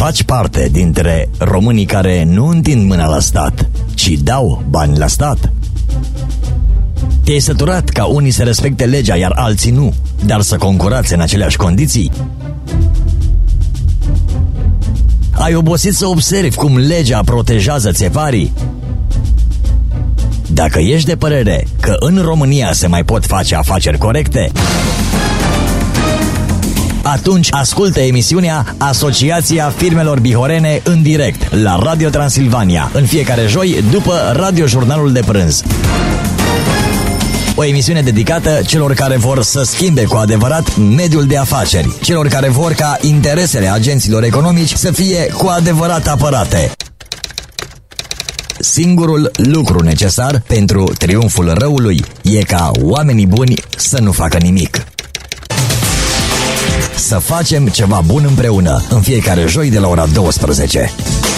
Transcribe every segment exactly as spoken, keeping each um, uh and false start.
faci parte dintre românii care nu întind mâna la stat, ci dau bani la stat? Te-ai săturat ca unii să respecte legea, iar alții nu, dar să concurați în aceleași condiții? Ai obosit să observi cum legea protejează țeparii? Dacă ești de părere că în România se mai pot face afaceri corecte, atunci ascultă emisiunea Asociația Firmelor Bihorene în direct la Radio Transilvania în fiecare joi după radiojurnalul de prânz. O emisiune dedicată celor care vor să schimbe cu adevărat mediul de afaceri, celor care vor ca interesele agenților economici să fie cu adevărat apărate. Singurul lucru necesar pentru triumful răului e ca oamenii buni să nu facă nimic. Să facem ceva bun împreună în fiecare joi de la ora douăsprezece.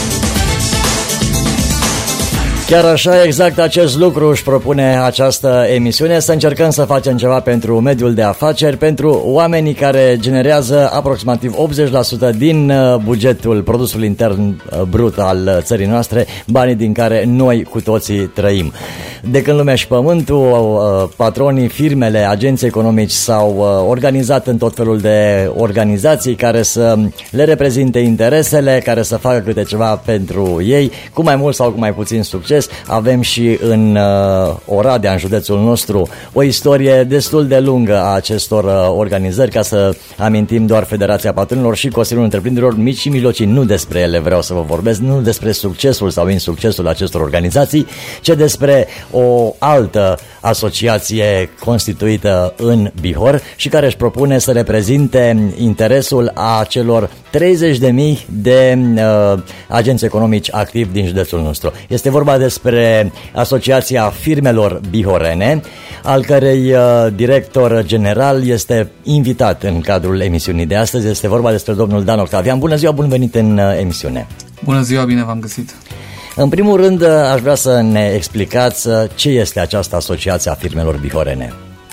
Chiar așa, exact acest lucru își propune această emisiune, să încercăm să facem ceva pentru mediul de afaceri, pentru oamenii care generează aproximativ optzeci la sută din bugetul produsului intern brut al țării noastre, banii din care noi cu toții trăim. De când lumea și pământul, patronii, firmele, agenții economici s-au organizat în tot felul de organizații care să le reprezinte interesele, care să facă câte ceva pentru ei, cu mai mult sau cu mai puțin succes. Avem și în uh, Oradea, în județul nostru, o istorie destul de lungă a acestor uh, organizări, ca să amintim doar Federația Patronilor și Consiliul Întreprinderilor Mici și Mijlocii. Nu despre ele vreau să vă vorbesc, nu despre succesul sau insuccesul acestor organizații, ci despre o altă asociație constituită în Bihor și care își propune să reprezinte interesul a celor treizeci de mii de uh, agenți economici activi din județul nostru. Este vorba despre Asociația Firmelor Bihorene, al cărei uh, director general este invitat în cadrul emisiunii de astăzi. Este vorba despre domnul Dan Octavian. Bună ziua, bun venit în uh, emisiune. Bună ziua, bine v-am găsit. În primul rând, aș vrea să ne explicați ce este această Asociație a Firmelor Bihorene.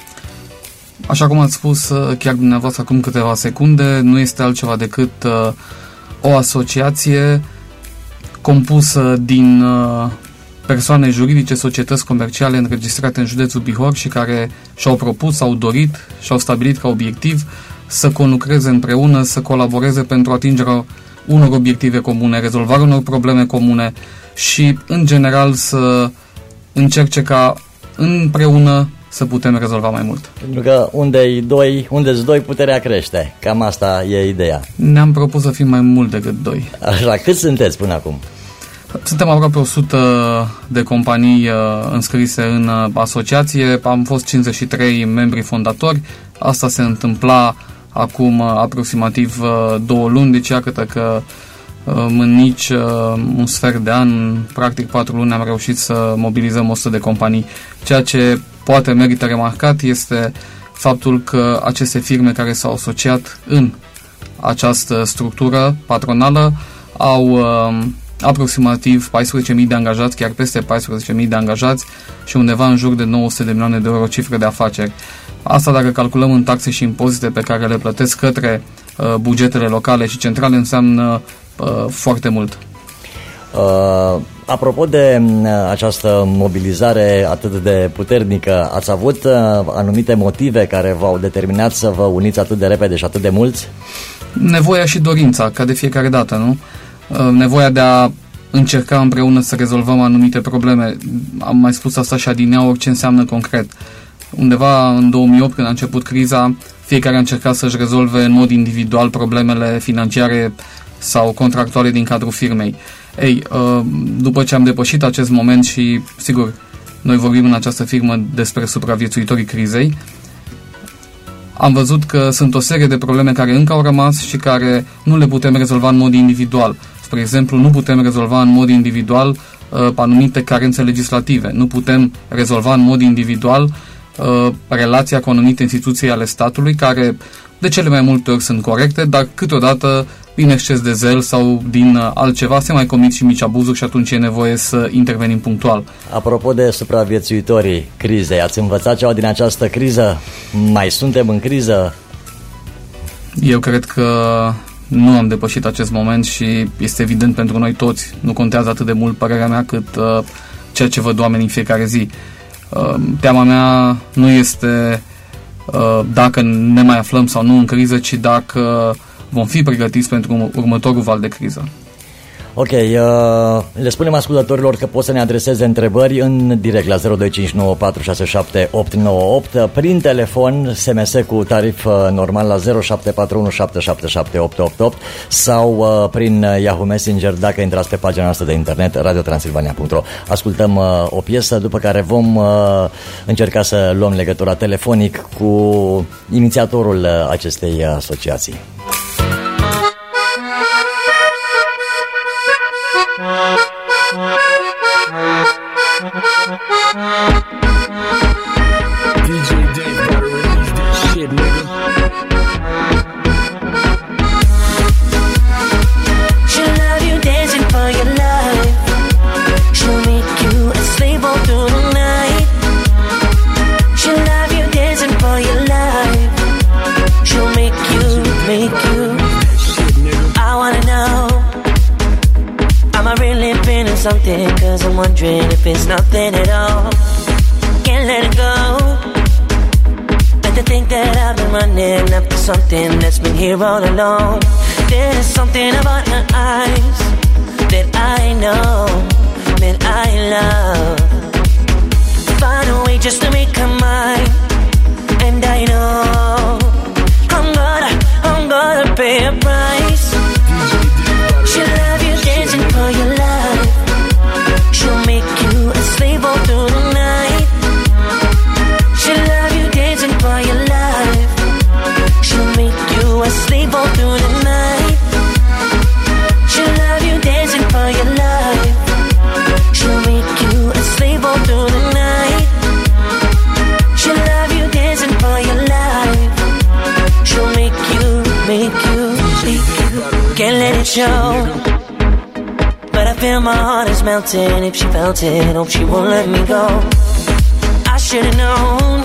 Așa cum ați spus chiar dumneavoastră acum câteva secunde, nu este altceva decât uh, o asociație compusă din uh, persoane juridice, societăți comerciale înregistrate în județul Bihor și care și-au propus, au dorit și-au stabilit ca obiectiv să conlucreze împreună, să colaboreze pentru atingerea unor obiective comune, rezolvarea unor probleme comune și, în general, să încerce ca împreună să putem rezolva mai mult. Pentru că unde-i doi, unde-s doi, puterea crește. Cam asta e ideea. Ne-am propus să fim mai mult decât doi. Așa, cât sunteți până acum? Suntem aproape o sută de companii uh, înscrise în uh, asociație. Am fost cincizeci și trei membri fondatori. Asta se întâmpla acum uh, aproximativ uh, două luni, deci iată că uh, în nici uh, un sfert de an, practic patru luni, am reușit să mobilizăm o sută de companii. Ceea ce poate merită remarcat este faptul că aceste firme care s-au asociat în această structură patronală au uh, aproximativ paisprezece mii de angajați, chiar peste paisprezece mii de angajați și undeva în jur de nouă sute de milioane de euro cifre de afaceri. Asta dacă calculăm în taxe și impozite pe care le plătesc către uh, bugetele locale și centrale, înseamnă uh, foarte mult. Uh, apropo de uh, această mobilizare atât de puternică, ați avut uh, anumite motive care v-au determinat să vă uniți atât de repede și atât de mulți? Nevoia și dorința, ca de fiecare dată, nu? Uh, nevoia de a încerca împreună să rezolvăm anumite probleme. Am mai spus asta și adineauri, ce înseamnă concret. Undeva în două mii opt, când a început criza, fiecare a încercat să-și rezolve în mod individual problemele financiare sau contractuale din cadrul firmei. Ei, după ce am depășit acest moment și, sigur, noi vorbim în această firmă despre supraviețuitorii crizei, am văzut că sunt o serie de probleme care încă au rămas și care nu le putem rezolva în mod individual. Spre exemplu, nu putem rezolva în mod individual uh, anumite carențe legislative. Nu putem rezolva în mod individual uh, relația cu anumite instituții ale statului, care de cele mai multe ori sunt corecte, dar câteodată din exces de zel sau din uh, altceva se mai comit și mici abuzuri și atunci e nevoie să intervenim punctual. Apropo de supraviețuitorii crizei, ați învățat ceva din această criză? Mai suntem în criză? Eu cred că nu am depășit acest moment și este evident pentru noi toți. Nu contează atât de mult părerea mea cât uh, ceea ce văd oamenii în fiecare zi. Uh, teama mea nu este uh, dacă ne mai aflăm sau nu în criză, ci dacă vom fi pregătiți pentru următorul val de criză. Ok, uh, le spunem ascultătorilor că pot să ne adreseze întrebări în direct la zero doi cinci nouă patru șase șapte opt nouă opt, prin telefon, S M S cu tarif uh, normal la zero șapte patru unu șapte șapte șapte opt opt opt sau uh, prin Yahoo Messenger dacă intrați pe pagina noastră de internet radio transilvania punct ro. Ascultăm uh, o piesă, după care vom uh, încerca să luăm legătura telefonic cu inițiatorul uh, acestei asociații. D J Dave gotta release this shit, nigga. She'll have you dancing for your life. She'll make you a slave all through the night. She'll have you dancing for your life. She'll make you, make you. I wanna know, am I really feeling something? Cause I'm wondering if it's nothing at all. Can't let it go. Like to think that I've been running after something that's been here all along. There's something about her eyes that I know, that I love. Find a way just to make her mine. And I know I'm gonna, I'm gonna pay a price. She'll have you dancing for your life. She'll make you a slave all through the night. She'll have you dancing for your life. She'll make you a slave all through the night. She'll have you dancing for your life. She'll make you a slave all through the night. She'll have you dancing for your life. She'll make you, make you, make you. Can't let it show. But I feel my heart is melting. If she felt it, hope she won't let me go. I should've known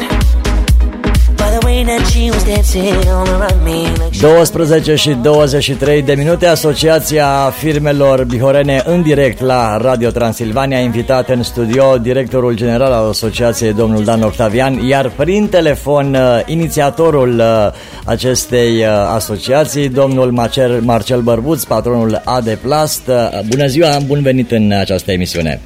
by the way that she was dancing all around me like she... douăsprezece și douăzeci și trei de minute. Asociația firmelor bihorene în direct la Radio Transilvania a invitat în studio directorul general al asociației, domnul Dan Octavian, iar prin telefon inițiatorul acestei asociații, domnul Marcel, Marcel Bărbuț, patronul A D Plast. Bună ziua, bun venit în această emisiune.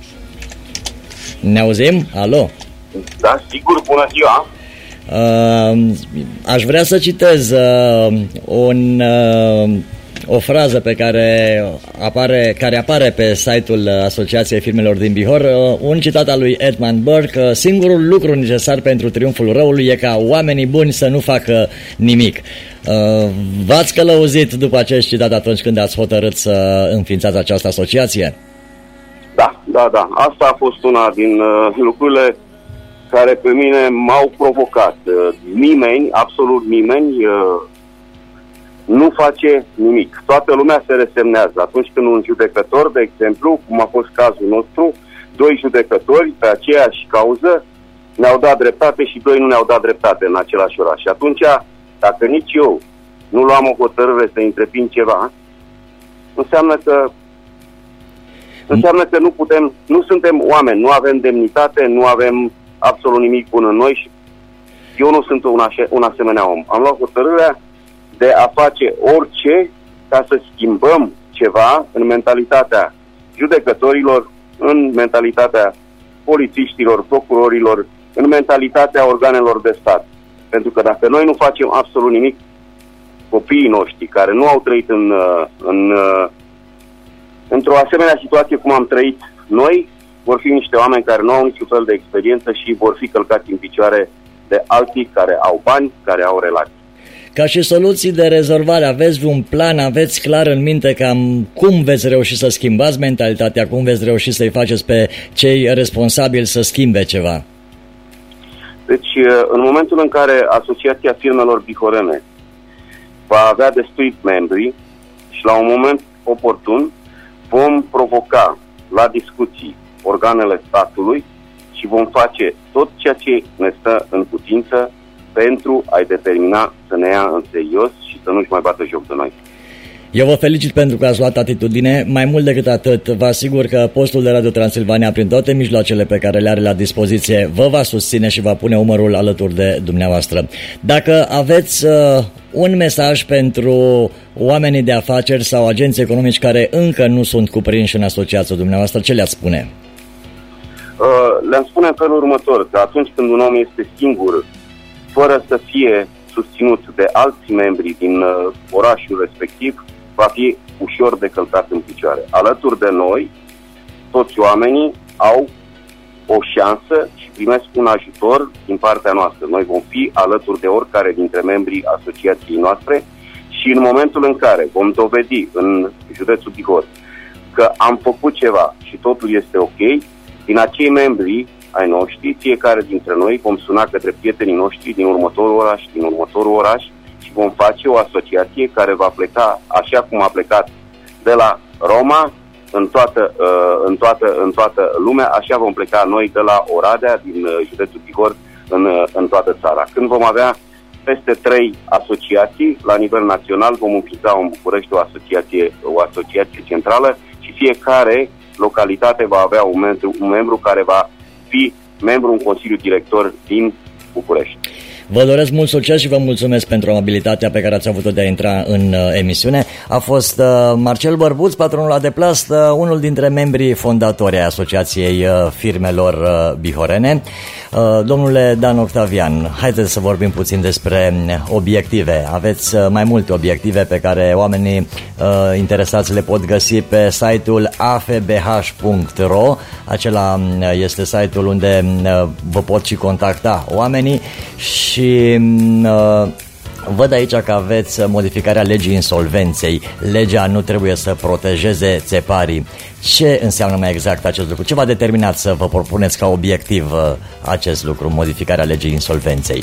Ne auzim? Alo? Da, sigur, bună ziua. Uh, aș vrea să citez uh, un, uh, o frază pe care apare, care apare pe site-ul Asociației Firmelor din Bihor, uh, un citat al lui Edmund Burke: uh, singurul lucru necesar pentru triumful răului e ca oamenii buni să nu facă nimic. Uh, v-ați călăuzit după acest citat atunci când ați hotărât să înființați această asociație? Da, da, da. Asta a fost una din uh, lucrurile care pe mine m-au provocat. Nimeni, absolut nimeni, nu face nimic. Toată lumea se resemnează. Atunci când un judecător, de exemplu, cum a fost cazul nostru, doi judecători pe aceeași cauză ne-au dat dreptate și doi nu ne-au dat dreptate în același oraș. Și atunci, dacă nici eu nu luam o hotărâre să întreprind ceva, înseamnă că înseamnă că nu putem, nu suntem oameni, nu avem demnitate, nu avem absolut nimic bun în noi și eu nu sunt un, așa, un asemenea om. Am luat hotărârea de a face orice ca să schimbăm ceva în mentalitatea judecătorilor, în mentalitatea polițiștilor, procurorilor, în mentalitatea organelor de stat. Pentru că dacă noi nu facem absolut nimic, copiii noștri care nu au trăit în, în, într-o asemenea situație cum am trăit noi, vor fi niște oameni care nu au niciun fel de experiență și vor fi călcați în picioare de alții care au bani, care au relații. Ca și soluții de rezolvare, aveți un plan, aveți clar în minte cam cum veți reuși să schimbați mentalitatea, cum veți reuși să-i faceți pe cei responsabili să schimbe ceva? Deci, în momentul în care Asociația Firmelor Bihorene va avea destui membri și la un moment oportun vom provoca la discuții organele statului și vom face tot ceea ce ne stă în putință pentru a-i determina să ne ia în serios și să nu-și mai bată joc de noi. Eu vă felicit pentru că ați luat atitudine. Mai mult decât atât, vă asigur că postul de Radio Transilvania, prin toate mijloacele pe care le are la dispoziție, vă va susține și va pune umărul alături de dumneavoastră. Dacă aveți uh, un mesaj pentru oamenii de afaceri sau agenții economici care încă nu sunt cuprinși în asociația dumneavoastră, ce le-ați spune? Uh, le-am spune în felul următor, că atunci când un om este singur, fără să fie susținut de alți membri din uh, orașul respectiv, va fi ușor de călcat în picioare. Alături de noi, toți oamenii au o șansă și primesc un ajutor din partea noastră. Noi vom fi alături de oricare dintre membrii asociației noastre și în momentul în care vom dovedi în județul Bihor că am făcut ceva și totul este ok, din acei membri ai noștri, fiecare dintre noi vom suna către prietenii noștri din următorul oraș, din următorul oraș și vom face o asociație care va pleca așa cum a plecat de la Roma în toată, uh, în toată, în toată lumea, așa vom pleca noi de la Oradea, din uh, județul Bihor, în, uh, în toată țara. Când vom avea peste trei asociații, la nivel național vom înființa în București o asociație, o asociație centrală și fiecare localitate va avea un membru, un membru care va fi membru în Consiliul Director din București. Vă doresc mult succes și vă mulțumesc pentru amabilitatea pe care ați avut-o de a intra în uh, emisiune. A fost uh, Marcel Bărbuț, patronul Adeplast, uh, unul dintre membrii fondatori ai Asociației uh, Firmelor uh, Bihorene. Uh, domnule Dan Octavian, haideți să vorbim puțin despre obiective. Aveți uh, mai multe obiective pe care oamenii uh, interesați le pot găsi pe site-ul a f b h punct r o. Acela uh, este site-ul unde uh, vă pot și contacta oamenii. Și uh, văd aici că aveți modificarea legii insolvenței. Legea nu trebuie să protejeze țeparii. Ce înseamnă mai exact acest lucru? Ce v-a determinat să vă propuneți ca obiectiv uh, acest lucru, modificarea legii insolvenței?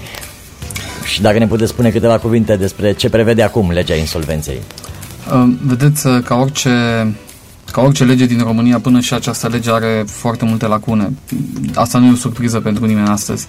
Și dacă ne puteți spune câteva cuvinte despre ce prevede acum legea insolvenței. Uh, vedeți, ca orice, ca orice lege din România, până și această lege are foarte multe lacune. Asta nu e o surpriză pentru nimeni astăzi.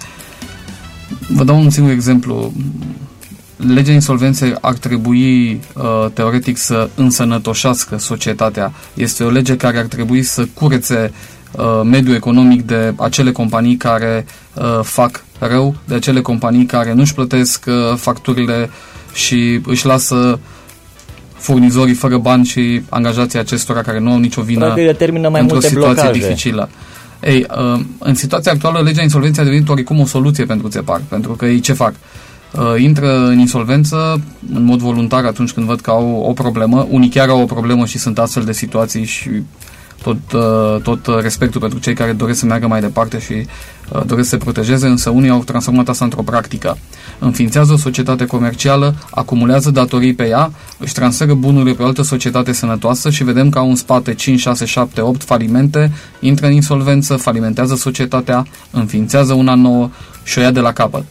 Vă dau un singur exemplu. Legea insolvenței ar trebui uh, teoretic să însănătoșească societatea. Este o lege care ar trebui să curețe uh, mediul economic de acele companii care uh, fac rău, de acele companii care nu-și plătesc uh, facturile și își lasă furnizorii fără bani și angajații acestora care nu au nicio vină într-o situație blocaje. dificilă. Ei, în situația actuală, legea insolvenței a devenit oricum o soluție pentru țepari, pentru că ei ce fac? Intră în insolvență în mod voluntar atunci când văd că au o problemă, unii chiar au o problemă și sunt astfel de situații și tot, tot respectul pentru cei care doresc să meargă mai departe și doresc să se protejeze, însă unii au transformat asta într-o practică. Înființează o societate comercială, acumulează datorii pe ea, își transferă bunurile pe o altă societate sănătoasă și vedem că au în spate cinci, șase, șapte, opt falimente, intră în insolvență, falimentează societatea, înființează una nouă și o ia de la capăt.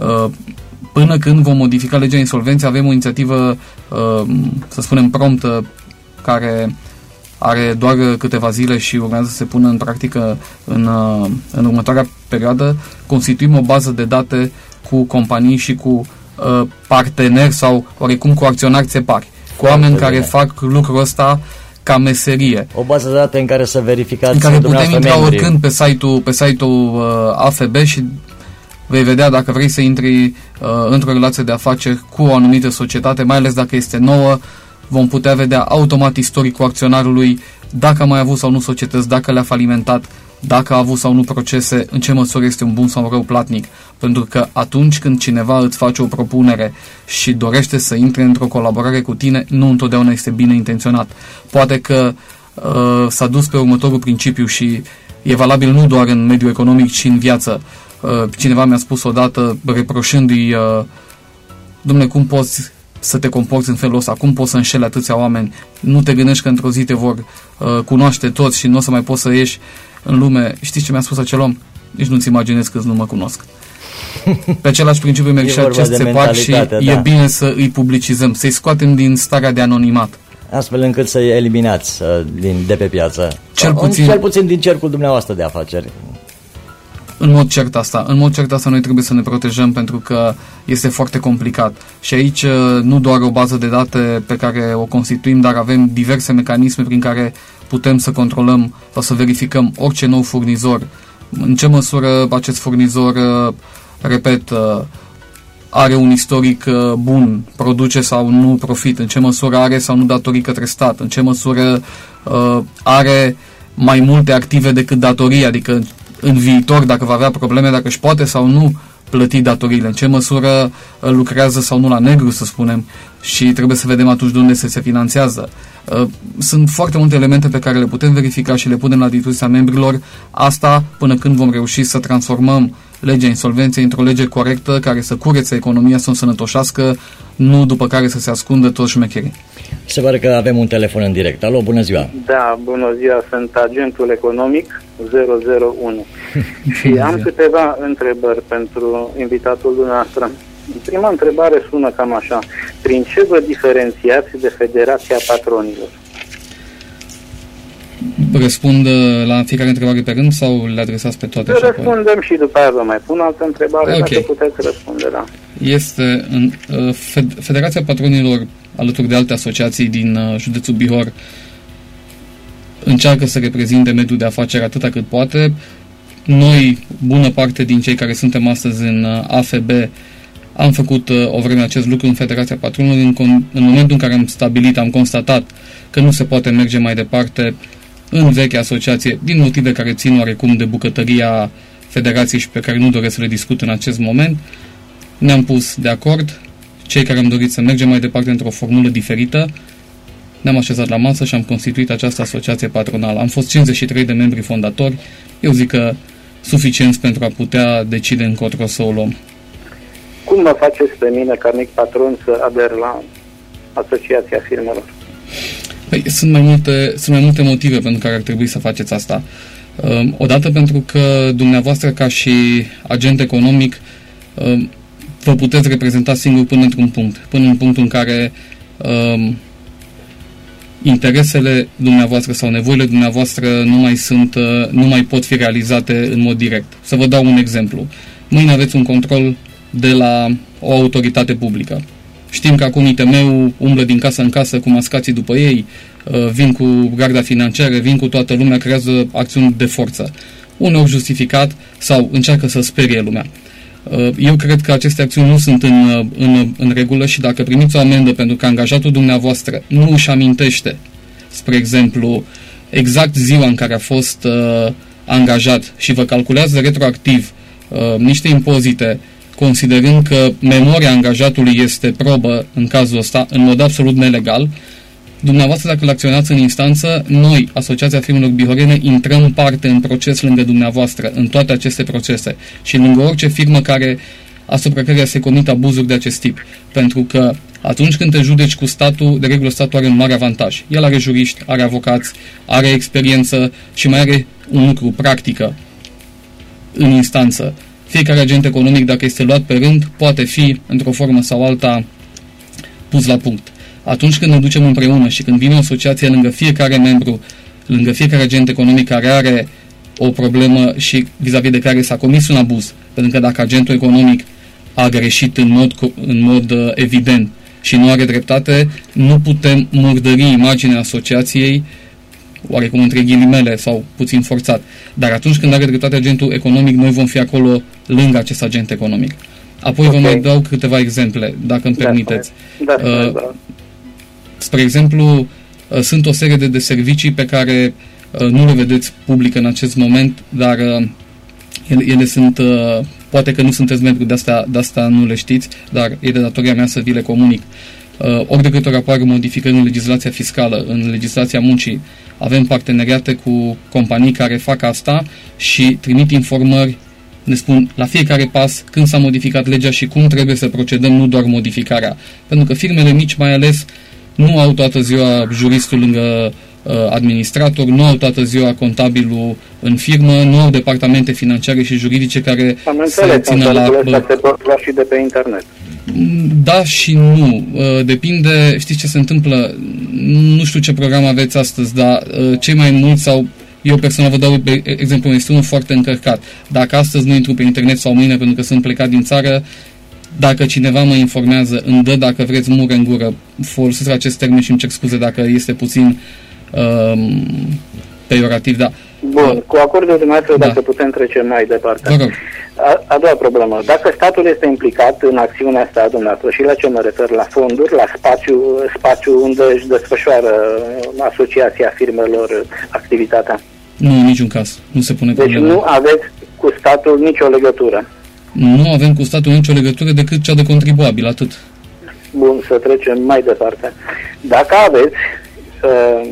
Până când vom modifica legea insolvenței, avem o inițiativă, să spunem, promptă, care are doar câteva zile și urmează să se pună în practică în, în următoarea perioadă. Constituim o bază de date cu companii și cu uh, parteneri sau oricum cu acționari țepari, cu oameni care bine. fac lucrul ăsta ca meserie. O bază de date în care să verificați în care putem intra membrii. oricând pe site-ul, pe site-ul uh, A F B și vei vedea dacă vrei să intri uh, într-o relație de afaceri cu o anumită societate, mai ales dacă este nouă, vom putea vedea automat istoricul acționarului, dacă a mai avut sau nu societăți, dacă le-a falimentat, dacă a avut sau nu procese, în ce măsură este un bun sau un rău platnic. Pentru că atunci când cineva îți face o propunere și dorește să intre într-o colaborare cu tine, nu întotdeauna este bine intenționat. Poate că uh, s-a dus pe următorul principiu și e valabil nu doar în mediul economic, ci în viață. Uh, cineva mi-a spus odată, reproșându-i, uh, dom'le, cum poți să te comporți în felul ăsta, cum poți să înșeli atâția oameni, nu te gândești că într-o zi te vor uh, cunoaște toți și nu o să mai poți să ieși în lume. Știți ce mi-a spus acel om? Nici nu-ți imaginezi câți nu mă cunosc. Pe același principiu merg și acest țepac și da. e bine să îi publicizăm, să-i scoatem din starea de anonimat. Astfel încât să-i eliminați uh, din, de pe piață. Cel puțin, cel puțin din cercul dumneavoastră de afaceri. În mod cert asta. În mod cert asta noi trebuie să ne protejăm pentru că este foarte complicat. Și aici nu doar o bază de date pe care o constituim, dar avem diverse mecanisme prin care putem să controlăm sau să verificăm orice nou furnizor. În ce măsură acest furnizor, repet, are un istoric bun, produce sau nu profit, în ce măsură are sau nu datorii către stat, în ce măsură uh, are mai multe active decât datorii, adică în viitor, dacă va avea probleme, dacă își poate sau nu plăti datoriile, în ce măsură lucrează sau nu la negru, să spunem, și trebuie să vedem atunci de unde se, se finanțează. Sunt foarte multe elemente pe care le putem verifica și le punem la dispoziția membrilor, asta până când vom reuși să transformăm legea insolvenței într-o lege corectă care să curețe economia, să o sănătoșească, nu după care să se ascundă toți șmecherii. Se pare că avem un telefon în direct. Alo, bună ziua! Da, bună ziua, sunt agentul economic zero zero unu și am câteva întrebări pentru invitatul dumneavoastră. Prima întrebare sună cam așa: prin ce vă diferențiați de Federația Patronilor? Răspund la fiecare întrebare pe rând sau le adresați pe toate? Răspundem și după aia vă mai pun altă întrebare, okay. Dacă puteți răspunde, da. Este în, Federația Patronilor, alături de alte asociații din județul Bihor, încearcă să reprezinte mediul de afaceri atâta cât poate. Noi, bună parte din cei care suntem astăzi în A F B, am făcut o vreme acest lucru în Federația Patronilor. În, în momentul în care am stabilit, am constatat că nu se poate merge mai departe în vechea asociație, din motive care țin oarecum de bucătăria Federației și pe care nu doresc să le discut în acest moment, ne-am pus de acord, cei care am dorit să mergem mai departe într-o formulă diferită, ne-am așezat la masă și am constituit această asociație patronală. Am fost cincizeci și trei de membri fondatori, eu zic că suficienți pentru a putea decide încotro să o luăm. Cum mă faceți pe mine, ca mic patron, să ader la asociația firmelor? Păi, sunt mai multe, sunt mai multe motive pentru care ar trebui să faceți asta. Odată pentru că dumneavoastră, ca și agent economic, vă puteți reprezenta singur până într-un punct. Până în punctul în care interesele dumneavoastră sau nevoile dumneavoastră nu mai sunt, nu mai pot fi realizate în mod direct. Să vă dau un exemplu. Mâine aveți un control de la o autoritate publică. Știm că acum I T M-ul umblă din casă în casă cu mascații după ei, vin cu garda financiară, vin cu toată lumea, creează acțiuni de forță. Uneori justificat sau încearcă să sperie lumea. Eu cred că aceste acțiuni nu sunt în, în, în regulă și dacă primiți o amendă pentru că angajatul dumneavoastră nu își amintește, spre exemplu, exact ziua în care a fost uh, angajat și vă calculează retroactiv uh, niște impozite, considerând că memoria angajatului este probă în cazul ăsta, în mod absolut nelegal, dumneavoastră, dacă l-acționați în instanță, noi, Asociația Firmelor Bihorene, intrăm parte în proces lângă dumneavoastră, în toate aceste procese și lângă orice firmă care, asupra căreia se comit abuzuri de acest tip. Pentru că atunci când te judeci cu statul, de regulă statul are un mare avantaj. El are juriști, are avocați, are experiență și mai are un lucru, practică, în instanță. Fiecare agent economic, dacă este luat pe rând, poate fi, într-o formă sau alta, pus la punct. Atunci când ne ducem împreună și când vine o asociație lângă fiecare membru, lângă fiecare agent economic care are o problemă și vis-a-vis de care s-a comis un abuz, pentru că dacă agentul economic a greșit în mod, în mod uh, evident și nu are dreptate, nu putem murdări imaginea asociației, oarecum între ghilimele sau puțin forțat. Dar atunci când are dreptate agentul economic, noi vom fi acolo lângă acest agent economic. Apoi okay. Vă mai dau câteva exemple, dacă îmi da, permiteți. Da, uh, da. Spre exemplu, uh, sunt o serie de, de servicii pe care uh, nu le vedeți public în acest moment, dar uh, ele, ele sunt, uh, poate că nu sunteți membru, de asta, de asta nu le știți, dar e de datoria mea să vi le comunic. Uh, ori de câte ori apar modificări în legislația fiscală, în legislația muncii, avem parteneriate cu companii care fac asta și trimit informări, ne spun la fiecare pas când s-a modificat legea și cum trebuie să procedăm, nu doar modificarea. Pentru că firmele mici, mai ales, nu au toată ziua juristul lângă uh, administrator, nu au toată ziua contabilul în firmă, nu au departamente financiare și juridice care am să țină la... Am se pot lua și de pe internet. Da și nu. Uh, depinde, știți ce se întâmplă? Nu știu ce program aveți astăzi, dar uh, cei mai mulți sau Eu personal vă dau exemplu, este unul foarte încărcat. Dacă astăzi nu intru pe internet sau mâine pentru că sunt plecat din țară, dacă cineva mă informează, îmi dă, dacă vreți, mură în gură, folosesc acest termen și îmi cer scuze dacă este puțin um, peiorativ, da. Bun, cu acordul dumneavoastră, da. Dacă putem trece mai departe. Vă rog. A, a doua problemă. Dacă statul este implicat în acțiunea asta a dumneavoastră, și la ce mă refer? La fonduri, la spațiu, spațiu unde își desfășoară asociația firmelor activitatea? Nu, în niciun caz. Nu se pune deci problema. nu aveți cu statul nicio legătură? Nu avem cu statul nicio legătură decât cea de contribuabil, atât. Bun, să trecem mai departe. Dacă aveți uh,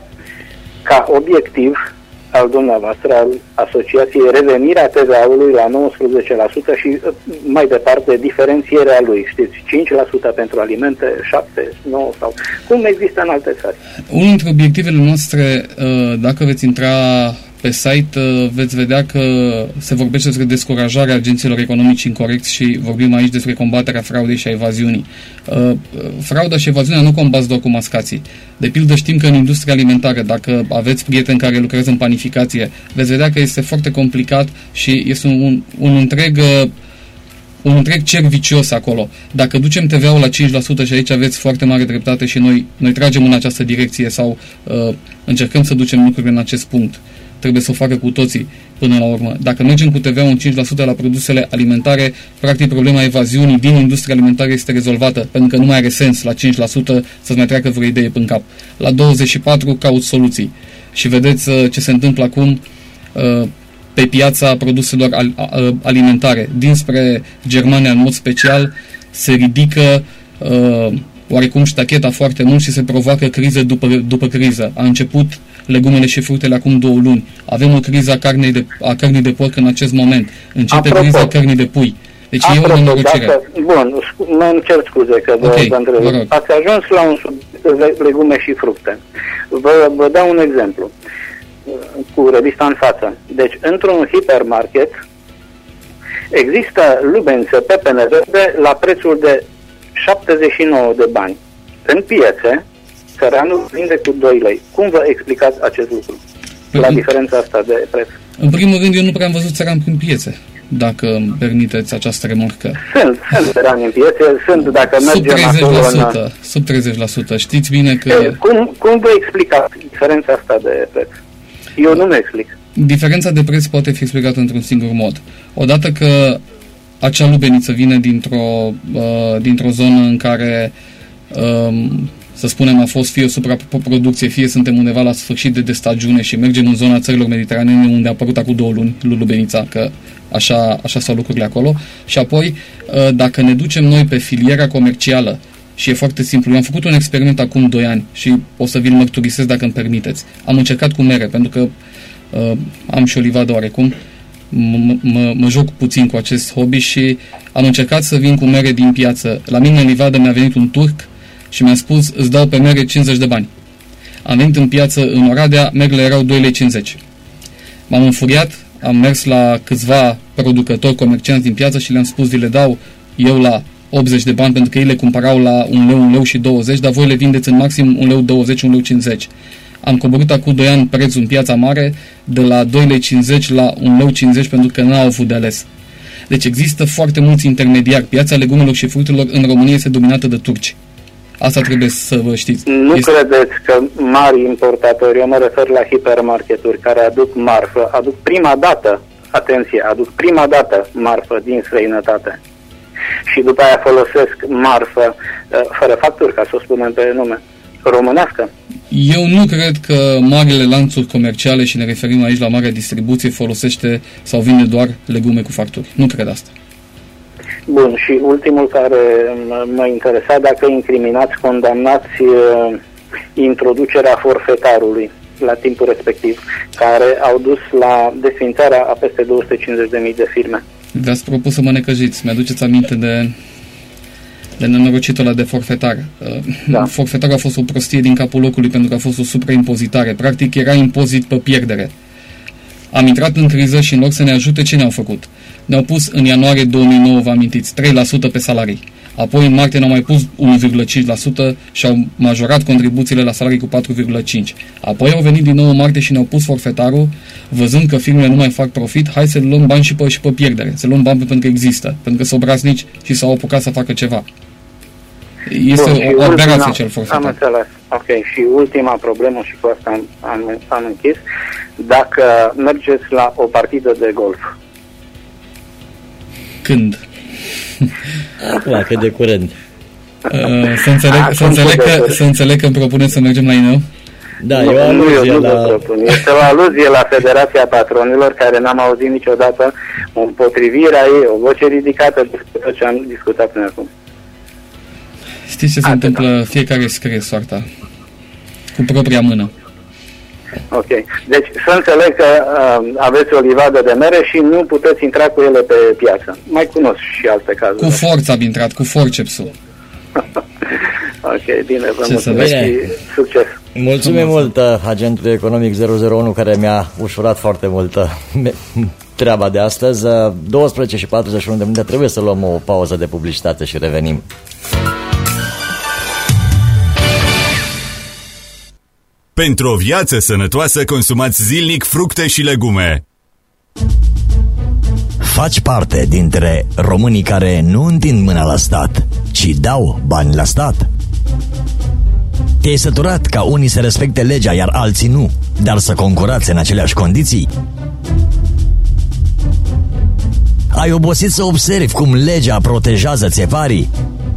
ca obiectiv al dumneavoastră, al asociației, revenirea T V A-ului la nouăsprezece la sută și mai departe diferențierea lui, știți, cinci la sută pentru alimente, șapte la sută, nouă la sută sau cum există în alte țări. Unul dintre obiectivele noastre, dacă veți intra pe site, veți vedea că se vorbește despre descurajarea agenților economici incorecți și vorbim aici despre combaterea fraudei și a evaziunii. Frauda și evaziunea nu combați doar cu mascații. De pildă, știm că în industria alimentară, dacă aveți prieteni care lucrează în panificație, veți vedea că este foarte complicat și este un, un, un întreg un întreg cerc vicios acolo. Dacă ducem T V A-ul la cinci la sută și aici aveți foarte mare dreptate și noi, noi tragem în această direcție sau uh, încercăm să ducem lucrurile în acest punct, trebuie să o facă cu toții până la urmă. Dacă mergem cu T V A-ul în cinci la sută la produsele alimentare, practic problema evaziunii din industria alimentară este rezolvată, pentru că nu mai are sens la cinci la sută să-ți mai treacă vreo idee până cap. La douăzeci și patru la sută caut soluții. Și vedeți uh, ce se întâmplă acum uh, pe piața produselor al, uh, alimentare. Dinspre Germania, în mod special, se ridică uh, oarecum ștacheta foarte mult și se provoacă criză după, după criză. A început legumele și fructele acum două luni. Avem o criză a cărnii de, a cărnii de porc în acest moment. Începe Apropo, criza cărnii de pui. Deci apropo, e o nenorocire. Dacă, bun, mă cer scuze că vă, okay, vă întreb. Ați ajuns la un subiect, legume și fructe. Vă, vă dau un exemplu cu revista în față. Deci, într-un hipermarket există lubeniță pepene verde la prețul de șaptezeci și nouă de bani. În piețe, țăranul vinde cu doi lei. Cum vă explicați acest lucru? La în, diferența asta de preț. În primul rând, eu nu prea am văzut țăran prin piețe, dacă îmi permiteți această remarcă. Sunt, sunt țărani în piețe, sunt, dacă mergem acolo în... Sub treizeci la sută. Știți bine că... E, cum, cum vă explicați diferența asta de preț? Eu nu mi explic. Diferența de preț poate fi explicată într-un singur mod. Odată că acea lubeniță vine dintr-o, uh, dintr-o zonă în care, um, să spunem, a fost fie o supraproducție, fie suntem undeva la sfârșit de destagiune și mergem în zona țărilor mediteranene unde a apărut acum două luni lubenița, că așa, așa s-au lucrurile acolo. Și apoi, uh, dacă ne ducem noi pe filiera comercială, și e foarte simplu. Eu am făcut un experiment acum doi ani și o să vi-l mărturisesc dacă îmi permiteți. Am încercat cu mere, pentru că uh, am și o livadă oarecum. Mă joc puțin cu acest hobby și am încercat să vin cu mere din piață. La mine în livadă mi-a venit un turc și mi-a spus, îți dau pe mere cincizeci de bani. Am venit în piață în Oradea, merele erau doi lei cincizeci. M-am înfuriat, am mers la câțiva producători, comercianți din piață și le-am spus, vi le dau eu la optzeci de bani, pentru că ei le cumpărau la un leu, un leu și douăzeci, dar voi le vindeți în maxim un leu douăzeci, un leu cincizeci. Am coborât acum doi ani prețul în piața mare de la doi lei cincizeci la un leu cincizeci pentru că n-au avut de ales. Deci există foarte mulți intermediari. Piața legumelor și fructelor în România este dominată de turci. Asta trebuie să vă știți. Nu este... credeți că mari importatori, eu mă refer la hipermarketuri care aduc marfă, aduc prima dată, atenție, aduc prima dată marfă din străinătate și după aia folosesc marfă fără facturi, ca să o spunem pe nume, românească? Eu nu cred că marile lanțuri comerciale, și ne referim aici la marea distribuție, folosește sau vinde doar legume cu facturi. Nu cred asta. Bun, și ultimul care mă interesa, dacă incriminați, condamnați uh, introducerea forfetarului la timpul respectiv, care au dus la desființarea a peste două sute cincizeci de mii de firme. V-ați propus să mă necăjiți. Mi-aduceți aminte de... de nenorocitul ăla de forfetar. Da. Forfetarul a fost o prostie din capul locului pentru că a fost o supraimpozitare. Practic era impozit pe pierdere. Am intrat în criză și în loc să ne ajute, ce ne-au făcut? ne-au pus în ianuarie două mii nouă, vă amintiți, trei la sută pe salarii. Apoi în martie ne-au mai pus unu virgulă cinci la sută și au majorat contribuțiile la salarii cu patru virgulă cinci la sută. Apoi au venit din nou în martie și ne-au pus forfetarul, văzând că firmele nu mai fac profit, hai să luăm bani și pe, și pe pierdere, să luăm bani pentru că există, pentru că sunt obraznici și s-au apucat să facă ceva. Este Bun, o aberație ultima, cel forfetar. Am înțeles. Ok, și ultima problemă, și cu asta am, am, am închis, dacă mergeți la o partidă de golf. Când? Acum, cât de curând. Uh, să, înțeleg, să, înțeleg că, să înțeleg că îmi propuneți să mergem la I N O? Da, nu, eu am nu, eu aluzie nu la... vă propun. Este o aluzie la Federația Patronilor, care n-am auzit niciodată o împotrivire a ei, o voce ridicată despre tot ce am discutat până acum. Știți ce se Atâta. întâmplă? Fiecare scrie soarta cu propria mână. Ok. Deci să înțeleg că uh, aveți o livadă de mere și nu puteți intra cu ele pe piață. Mai cunosc și alte cazuri. Cu forța am intrat, cu forcepsul. Ok, bine, vă Ce să mulțumesc vezi? și succes. Mulțumim mult, uh, agentul economic zero zero unu, care mi-a ușurat foarte mult uh, treaba de astăzi. Uh, douăsprezece și patruzeci și unu de minute, trebuie să luăm o pauză de publicitate și revenim. Pentru o viață sănătoasă, consumați zilnic fructe și legume. Faci parte dintre românii care nu întind mâna la stat, ci dau bani la stat. Te-ai săturat ca unii să respecte legea, iar alții nu, dar să concurați în aceleași condiții? Ai obosit să observi cum legea protejează țeparii?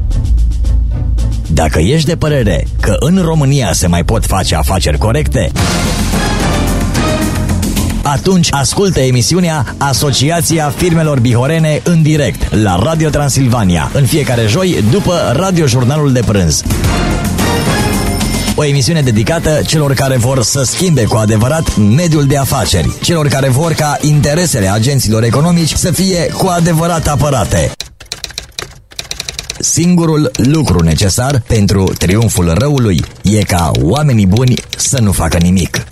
Dacă ești de părere că în România se mai pot face afaceri corecte, atunci ascultă emisiunea Asociația Firmelor Bihorene în direct la Radio Transilvania, în fiecare joi după radiojurnalul de prânz. O emisiune dedicată celor care vor să schimbe cu adevărat mediul de afaceri, celor care vor ca interesele agenților economici să fie cu adevărat apărate. Singurul lucru necesar pentru triumful răului e ca oamenii buni să nu facă nimic.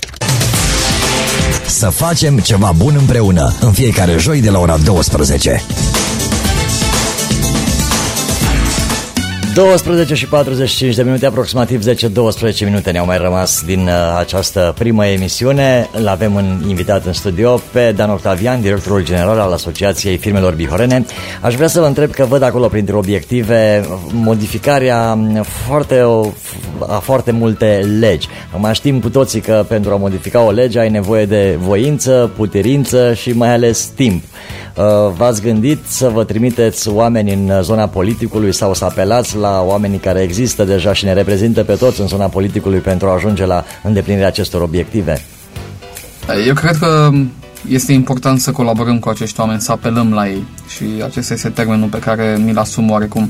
Să facem ceva bun împreună, în fiecare joi de la ora douăsprezece. douăsprezece și patruzeci și cinci de minute, aproximativ zece douăsprezece minute ne-au mai rămas din uh, această primă emisiune. Îl avem în, invitat în studio pe Dan Octavian, directorul general al Asociației Firmelor Bihorene. Aș vrea să vă întreb, că văd acolo printre obiective modificarea foarte, o, a foarte multe legi. Mai știm cu toții că pentru a modifica o lege ai nevoie de voință, putință și mai ales timp. V-ați gândit să vă trimiteți oameni în zona politicului sau să apelați la oamenii care există deja și ne reprezintă pe toți în zona politicului pentru a ajunge la îndeplinirea acestor obiective? Eu cred că este important să colaborăm cu acești oameni, să apelăm la ei, și acesta este termenul pe care mi-l asum oarecum.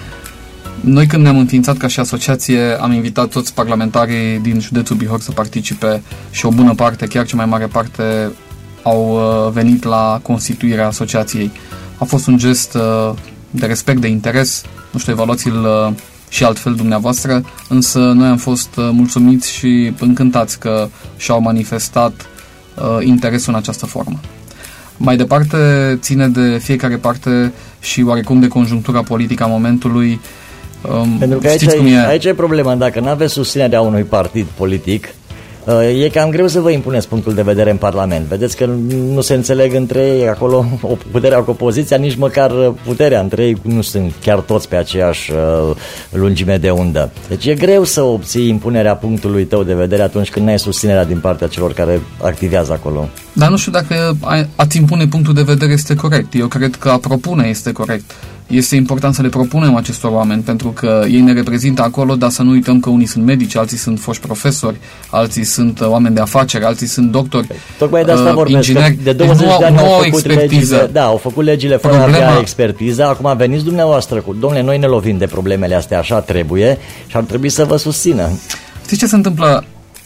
Noi, când ne-am înființat ca și asociație, am invitat toți parlamentarii din județul Bihor să participe și o bună parte, chiar cea mai mare parte, au venit la constituirea asociației. A fost un gest de respect, de interes, nu știu, evaluați-l și altfel dumneavoastră, însă noi am fost mulțumiți și încântați că și-au manifestat interesul în această formă. Mai departe, ține de fiecare parte și oarecum de conjunctura politică a momentului. Pentru că aici, e, aici e problema, dacă nu aveți susținerea unui partid politic, e cam greu să vă impuneți punctul de vedere în Parlament. Vedeți că nu se înțeleg între ei acolo, o puterea cu opoziția, nici măcar puterea între ei nu sunt chiar toți pe aceeași uh, lungime de undă. Deci e greu să obții impunerea punctului tău de vedere atunci când n-ai susținerea din partea celor care activează acolo. Dar nu știu dacă a-ți impune punctul de vedere este corect. Eu cred că a propune este corect. Este important să le propunem acestor oameni, pentru că ei ne reprezintă acolo, dar să nu uităm că unii sunt medici, alții sunt foști profesori, alții sunt oameni de afaceri, alții sunt doctori, tocmai de asta uh, vorbesc, ingineri. de douăzeci deci de ani nu au au făcut expertiză. Legile, da, au făcut legile fără Problema... a avea expertiză. Acum veniți dumneavoastră cu, domnule, noi ne lovim de problemele astea, așa trebuie și ar trebui să vă susțină. Știți ce se întâmplă?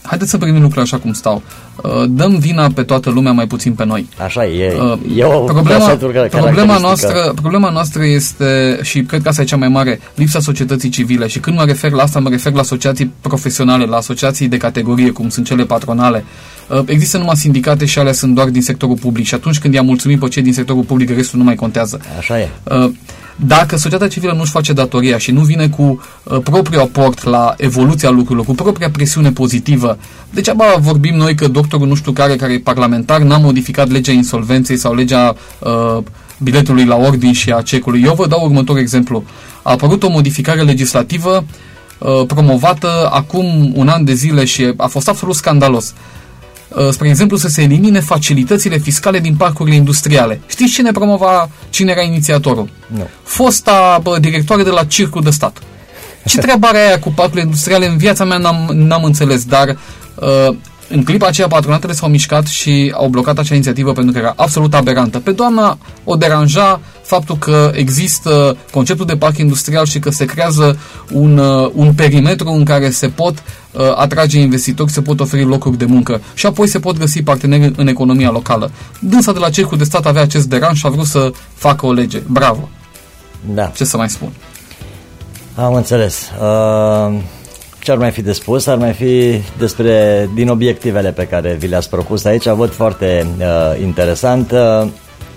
haideți să privim lucrurile așa cum stau. Dăm vina pe toată lumea, mai puțin pe noi. Așa e. E o problema, problema, noastră, problema noastră este, și cred că asta e cea mai mare, lipsa societății civile. Și când mă refer la asta, mă refer la asociații profesionale, la asociații de categorie, cum sunt cele patronale. Există numai sindicate și alea sunt doar din sectorul public. Și atunci când i-am mulțumit pe cei din sectorul public, restul nu mai contează. Așa e. Dacă societatea civilă nu-și face datoria și nu vine cu uh, propriul aport la evoluția lucrurilor, cu propria presiune pozitivă, degeaba vorbim noi că doctorul nu știu care, care e parlamentar, n-a modificat legea insolvenței sau legea uh, biletului la ordin și a cecului. Eu vă dau următorul exemplu. A apărut o modificare legislativă uh, promovată acum un an de zile și a fost absolut scandalos. Spre exemplu, să se elimine facilitățile fiscale din parcurile industriale. Știți cine promova, cine era inițiatorul? Nu. Fosta bă, directoare de la Circul de Stat. Ce treabă are aia cu parcurile industriale? În viața mea n-am, n-am înțeles, dar uh, în clipa aceea patronatele s-au mișcat și au blocat acea inițiativă pentru că era absolut aberantă. Pe doamna o deranja faptul că există conceptul de parc industrial și că se creează un, uh, un perimetru în care se pot uh, atrage investitori, se pot oferi locuri de muncă și apoi se pot găsi parteneri în economia locală. Dânsa de la Circul de Stat avea acest deranj și a vrut să facă o lege. Bravo! Da. Ce să mai spun? Am înțeles. Uh... Ce ar mai fi de spus? Ar mai fi despre, din obiectivele pe care vi le-ați propus aici, văd foarte uh, interesant. Uh,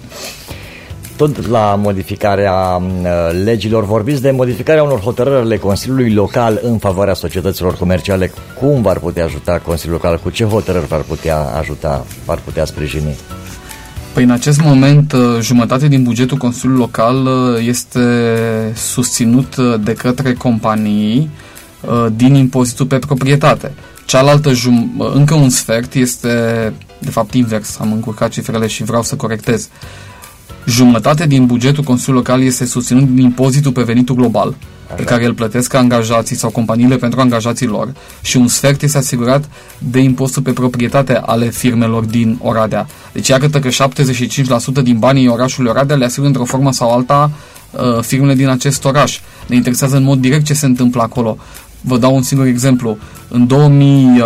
tot la modificarea uh, legilor vorbiți de modificarea unor hotărâri ale Consiliului Local în favoarea societăților comerciale. Cum v-ar putea ajuta Consiliul Local? Cu ce hotărâri v-ar putea ajuta, v-ar putea sprijini? Păi în acest moment jumătate din bugetul Consiliului Local este susținut de către companii din impozitul pe proprietate. Cealaltă, jum- încă un sfert este, de fapt invers, am încurcat cifrele și vreau să corectez. Jumătate din bugetul Consiliului Local este susținut din impozitul pe venitul global, așa, pe care îl plătesc angajații sau companiile pentru angajații lor, și un sfert este asigurat de impostul pe proprietate ale firmelor din Oradea. Deci iată că șaptezeci și cinci la sută din banii orașului Oradea le asigură într-o formă sau alta uh, firmele din acest oraș. Ne interesează în mod direct ce se întâmplă acolo. Vă dau un singur exemplu. În două mii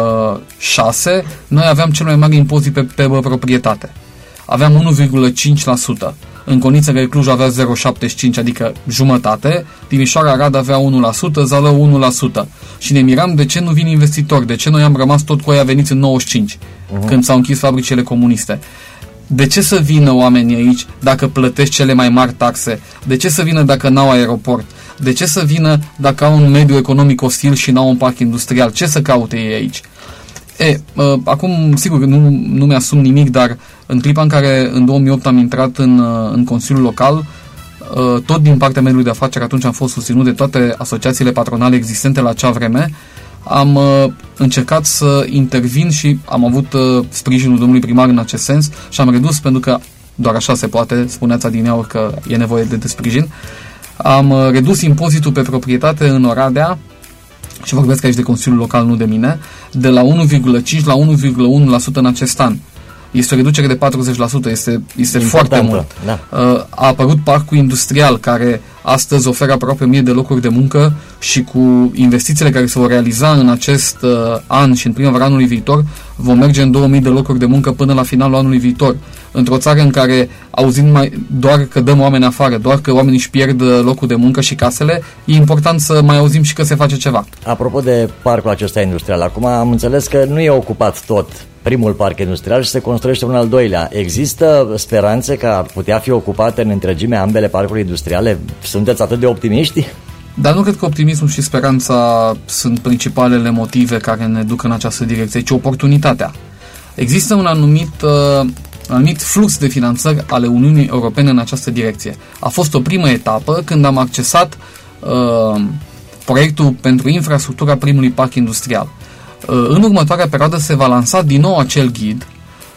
șase noi aveam cel mai mare impozit pe, pe proprietate. Aveam unu virgulă cinci la sută. În condițiile că Cluj avea zero virgulă șaptezeci și cinci, adică jumătate, Timișoara, Arad avea unu la sută, Zalău unu la sută. Și ne miram de ce nu vin investitori, de ce noi am rămas tot cu aia veniți în nouăzeci și cinci, uh-huh. când s-au închis fabricile comuniste. De ce să vină oamenii aici dacă plătești cele mai mari taxe? De ce să vină dacă n-au aeroport? De ce să vină dacă au un mediu economic ostil și n-au un parc industrial? Ce să caute ei aici? E, uh, acum, sigur, nu, nu mi-asum nimic, dar în clipa în care în două mii opt am intrat în, uh, în Consiliul Local, uh, tot din partea mediului de afaceri, atunci am fost susținut de toate asociațiile patronale existente la acea vreme, am uh, încercat să intervin și am avut uh, sprijinul domnului primar în acest sens și am redus, pentru că doar așa se poate, spuneați adineauri că e nevoie de, de sprijin, am uh, redus impozitul pe proprietate în Oradea, și vorbesc aici de Consiliul Local, nu de mine, de la unu virgulă cinci la unu virgulă unu la sută în acest an. Este o reducere de patruzeci la sută, este, este foarte mult. Da. A apărut parcul industrial, care astăzi oferă aproape o mie de locuri de muncă și cu investițiile care se vor realiza în acest uh, an și în primăvara anului viitor, vom merge în două mii de locuri de muncă până la finalul anului viitor. Într-o țară în care auzim mai, doar că dăm oameni afară, doar că oamenii își pierd locul de muncă și casele, e important să mai auzim și că se face ceva. Apropo de parcul acesta industrial, acum am înțeles că nu e ocupat tot primul parc industrial și se construiește un al doilea. Există speranțe că ar putea fi ocupate în întregime ambele parcuri industriale? Sunteți atât de optimiști? Dar nu cred că optimismul și speranța sunt principalele motive care ne duc în această direcție, ci oportunitatea. Există un anumit, uh, anumit flux de finanțări ale Uniunii Europene în această direcție. A fost o primă etapă când am accesat uh, proiectul pentru infrastructura primului parc industrial. Uh, în următoarea perioadă se va lansa din nou acel ghid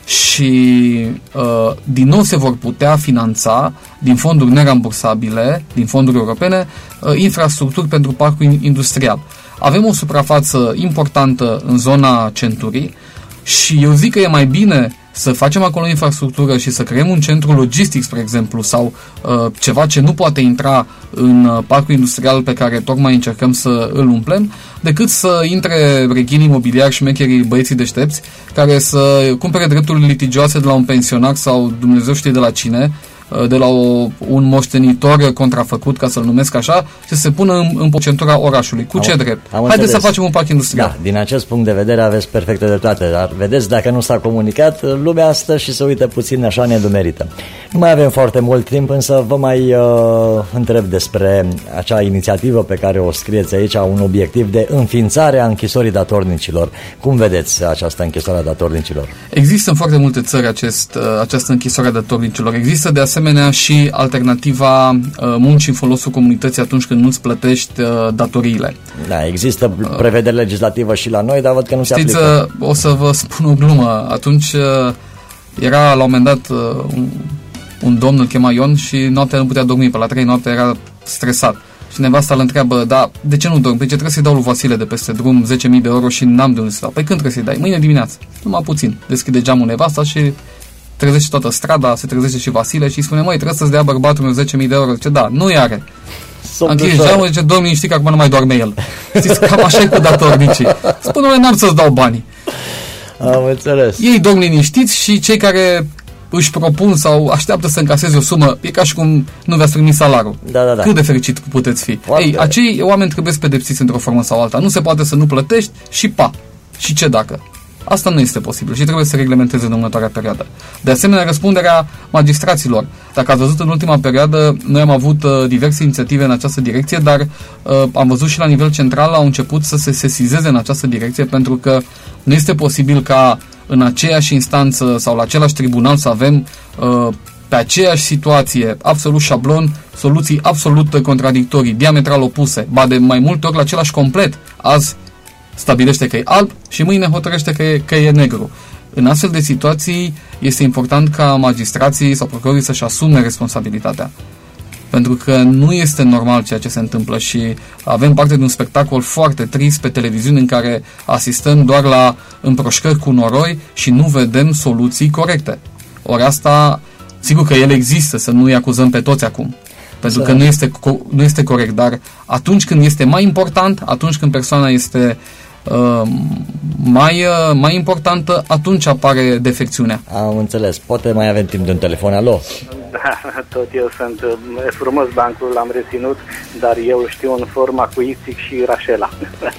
și uh, din nou se vor putea finanța din fonduri nerambursabile, din fonduri europene, uh, infrastructuri pentru parcul industrial. Avem o suprafață importantă în zona centurii și eu zic că e mai bine să facem acolo infrastructură și să creăm un centru logistic, spre exemplu, sau uh, ceva ce nu poate intra în uh, parcul industrial pe care tocmai încercăm să îl umplem, decât să intre reghinii imobiliari și mecherii băieții deștepți care să cumpere drepturi litigioase de la un pensionar sau Dumnezeu știe de la cine, de la o, un moștenitor contrafăcut, ca să-l numesc așa, și să se pună în, în centura orașului. Cu am, ce drept? Haideți să facem un parc industrial. Da, din acest punct de vedere aveți perfectă dreptate, dar vedeți, dacă nu s-a comunicat, lumea stă și se uită puțin așa nedumerită. Nu mai avem foarte mult timp, însă vă mai uh, întreb despre acea inițiativă pe care o scrieți aici, un obiectiv de înființare a închisorii datornicilor. Cum vedeți această închisoare a datornicilor? Există în foarte multe țări acest, această închisoare a datornicilor. Există de asemenea și alternativa uh, muncii în folosul comunității atunci când nu-ți plătești uh, datoriile. Da, există prevedere legislativă și la noi, dar văd că nu se Știți, aplică. O să vă spun o glumă. Atunci uh, era la un moment dat uh, un, un domn, îl chema Ion, și noaptea nu putea dormi, pe la trei noaptea era stresat. Și nevasta îl întreabă, da, de ce nu dormi? Păi ce trebuie să-i dau lui Vasile de peste drum zece mii de euro și n-am de unde să dau? Păi când trebuie să-i dai? Mâine dimineață. Numai puțin. Deschide geamul nevasta și trezește toată strada, se trezește și Vasile și îi spune, măi, trebuie să-ți dea bărbatul meu zece mii de euro. Zice, da, nu-i are. Am închis geamul, zice, domnul, liniștit că acum nu mai doarme el. Știți, cam așa e cu datornicii. Spune-le, n-am să-ți dau banii. Am înțeles. Ei dorm liniștiți și cei care își propun sau așteaptă să încaseze o sumă, e ca și cum nu v-ați primit salarul. Da, da, da. Cât de fericit puteți fi. Foarte. Ei, acei oameni trebuie să pedepsiți într-o formă sau alta. Nu se poate să nu plătești și pa. Și ce dacă? Asta nu este posibil și trebuie să se reglementeze în următoarea perioadă. De asemenea, răspunderea magistraților. Dacă ați văzut în ultima perioadă, noi am avut uh, diverse inițiative în această direcție, dar uh, am văzut și la nivel central au început să se sesizeze în această direcție, pentru că nu este posibil ca în aceeași instanță sau la același tribunal să avem uh, pe aceeași situație, absolut șablon, soluții absolut contradictorii, diametral opuse, ba de mai multe ori la același complet. Azi stabilește că e alb și mâine hotărăște că e, că e negru. În astfel de situații este important ca magistrații sau procurorii să-și asume responsabilitatea. Pentru că nu este normal ceea ce se întâmplă și avem parte de un spectacol foarte trist pe televiziune în care asistăm doar la împroșcări cu noroi și nu vedem soluții corecte. Ori asta, sigur că ele există, să nu-i acuzăm pe toți acum. Pentru că nu este, nu este corect, dar atunci când este mai important, atunci când persoana este uh, mai, uh, mai importantă, atunci apare defecțiunea. Am înțeles. Poate mai avem timp de un telefon. Alo? Da, tot eu sunt. E frumos bancul, l-am reținut, dar eu știu în forma cu Ițic și Rașela.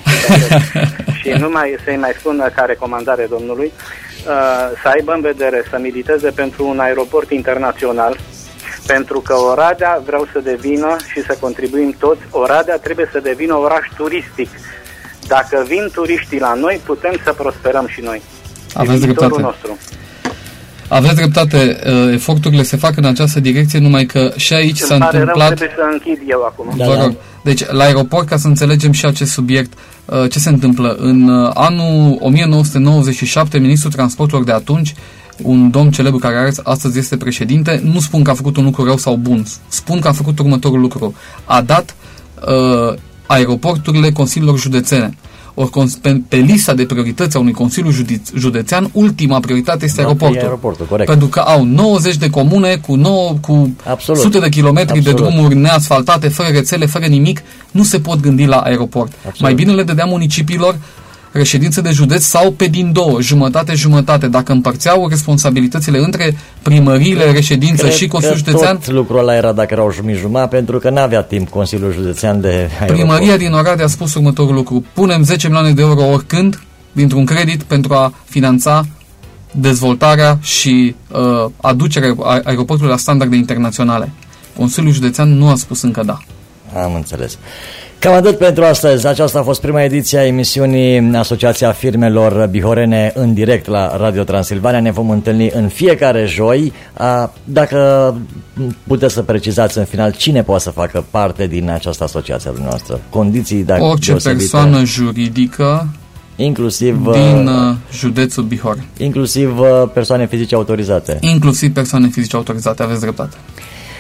Și numai să-i mai spun ca recomandare domnului, uh, să aibă în vedere să militeze pentru un aeroport internațional, pentru că Oradea vreau să devină și să contribuim toți, Oradea trebuie să devină oraș turistic. Dacă vin turiștii la noi, putem să prosperăm și noi. Aveți dreptate. Nostru. Aveți dreptate. Eforturile se fac în această direcție, numai că și aici Îmi s-a pare întâmplat... Rău, trebuie să închid eu acum. Da, vă rog. Deci, la aeroport, ca să înțelegem și acest subiect, ce se întâmplă? În anul o mie nouă sute nouăzeci și șapte, ministrul transporturilor de atunci, un domn celebru care astăzi este președinte, nu spun că a făcut un lucru rău sau bun, spun că a făcut următorul lucru. A dat uh, aeroporturile consiliilor județene. Ori pe, pe lista de priorități a unui consiliu județean, ultima prioritate este da, aeroportul. aeroportul corect. Pentru că au nouăzeci de comune cu, nouă, cu sute de kilometri Absolut. de drumuri neasfaltate, fără rețele, fără nimic, nu se pot gândi la aeroport. Absolut. Mai bine le dădea municipiilor reședințe de județ sau pe din două, jumătate-jumătate, dacă împărțeau responsabilitățile între primăriile, cred, reședință cred și Consiliul Județean. Tot lucrul ăla era dacă erau jumătate, pentru că n-avea timp Consiliul Județean de aeroport. Primăria din Oradea a spus următorul lucru: punem zece milioane de euro oricând dintr-un credit pentru a finanța dezvoltarea și uh, aducerea aeroportului la standarde internaționale. Consiliul Județean nu a spus încă da. Am înțeles. Cam atât pentru astăzi. Aceasta a fost prima ediție a emisiunii Asociația Firmelor Bihorene în direct la Radio Transilvania. Ne vom întâlni în fiecare joi. Dacă puteți să precizați în final cine poate să facă parte din această asociație dumneavoastră. Condiții, dacă orice deosebite, persoană juridică inclusiv din uh, județul Bihor. Inclusiv uh, persoane fizice autorizate. Inclusiv persoane fizice autorizate, aveți dreptate.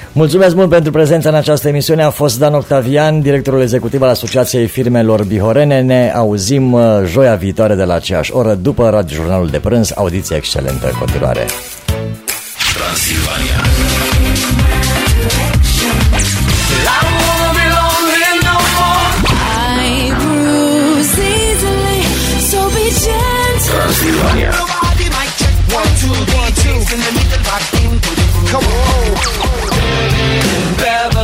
Mulțumesc mult pentru prezența în această emisiune. A fost Dan Octavian, directorul executiv al Asociației Firmelor Bihorene. Ne auzim joia viitoare de la aceeași oră după radiojurnalul de prânz. Audiție excelentă în continuare. Transilvania. Transilvania. Come on.